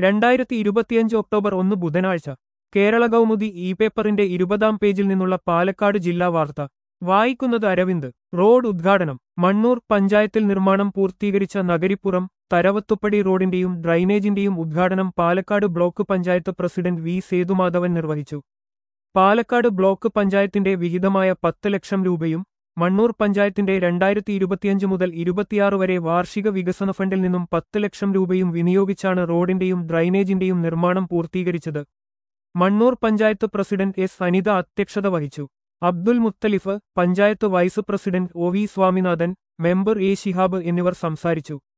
2025 October 1 ബുധനാഴ്ച കേരള കൗമുദി പേപ്പറിന്റെ 20-ാം പേജിൽ നിന്നുള്ള പാലക്കാട് ജില്ലാ വാർത്ത വായിക്കുന്നത് അരവിന്ദ്. റോഡ് ഉദ്ഘാടനം. മണ്ണൂർ പഞ്ചായത്തിൽ നിർമ്മാണം പൂർത്തീകരിച്ച നഗരിപ്പുറം തരവത്തുപ്പടി റോഡിന്റെയും ഡ്രൈനേജിന്റെയും ഉദ്ഘാടനം Palakkad block panchayat president V Sethumadhavan നിർവഹിച്ചു. പാലക്കാട് ബ്ലോക്ക് പഞ്ചായത്തിന്റെ വിഹിതമായ 10 ലക്ഷം രൂപയും മണ്ണൂർ പഞ്ചായത്തിന്റെ 2025 മുതൽ 26 വരെ വാർഷിക വികസന ഫണ്ടിൽ നിന്നും 10 ലക്ഷം രൂപയും വിനിയോഗിച്ചാണ് റോഡിന്റെയും ഡ്രൈനേജിന്റെയും നിർമ്മാണം പൂർത്തീകരിച്ചത്. മണ്ണൂർ പഞ്ചായത്ത് പ്രസിഡന്റ് എസ് അനിത അധ്യക്ഷത വഹിച്ചു. Abdul Muthalif, panchayat vice president O V Swaminathan, member A Shihab എന്നിവർ സംസാരിച്ചു.